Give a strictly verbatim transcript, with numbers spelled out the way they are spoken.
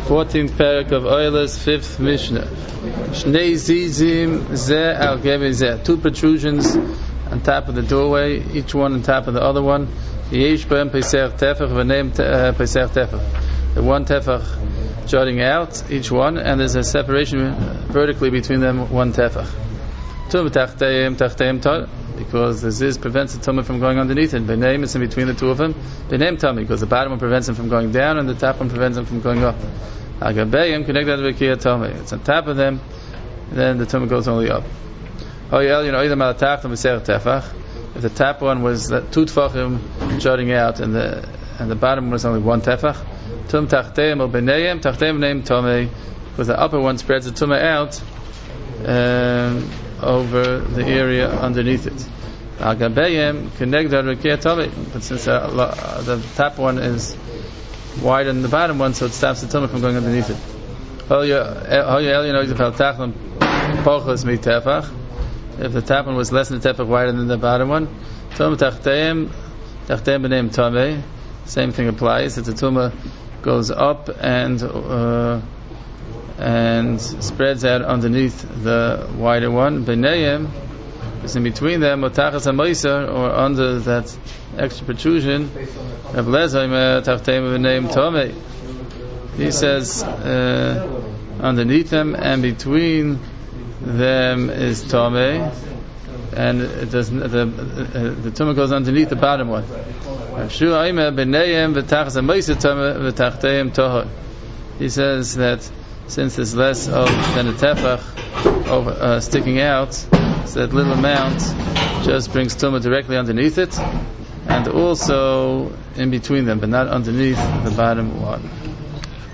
fourteenth parak of Oilers, fifth Mishnah. Shnei zizim zeh al gebe zeh. Two protrusions on top of the doorway, each one on top of the other one. Yesh b'hem pesach tefach v'neim pesach tefach. The one tefach jutting out, each one, and there's a separation vertically between them, one tefach. Tum tachteim tachteim tar, because the ziz prevents the tumah from going underneath it. B'neim is in between the two of them. B'neim tumah, because the bottom one prevents them from going down, and the top one prevents them from going up. Agabeim connected with kiyah tumah. It's on top of them, then the tumah goes only up. Oh yeah, you know, either malatachtam v'serach tefach. If the top one was two tefachim jutting out, and the and the bottom one was only one tefach, tum tachteim or b'neim tachteim b'neim tumah, because the upper one spreads the tumah out um, over the area underneath it. Agabeim connected with kiyah tumah, but since uh, the top one is wider than the bottom one, so it stops the tumah from going underneath it. Oh yeah, you know, if the top one was less than the tefach, wider than the bottom one, tum tachteim tachteim b'neim tamei. Same thing applies. If the tumah goes up and uh, and spreads out underneath the wider one, b'neim is in between them, or tachas hamoiser, or under that extra protrusion of lezoyim tachteim b'neim tamei. He says uh, underneath them and between them is tamei, and it doesn't. The uh, the tumah goes underneath the bottom one. He says that since there's less of than a tefach over, uh, sticking out, so that little amount just brings tumah directly underneath it, and also in between them, but not underneath the bottom one.